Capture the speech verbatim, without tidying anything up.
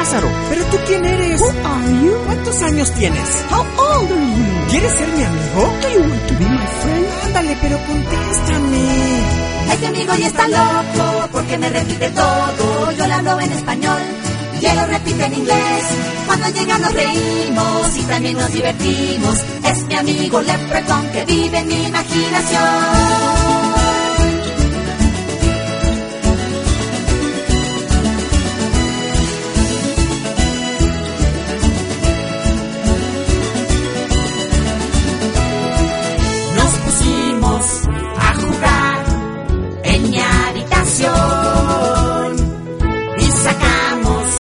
Lázaro, ¿pero tú quién eres? Who are you? ¿Cuántos años tienes? How old are you? ¿Quieres ser mi amigo? Do you want to be my friend? Ándale, pero contéstame. Este amigo ya está loco porque me repite todo. Yo le hablo en español y él lo repite en inglés. Cuando llega nos reímos y también nos divertimos. Es mi amigo Leprechaun que vive en mi imaginación.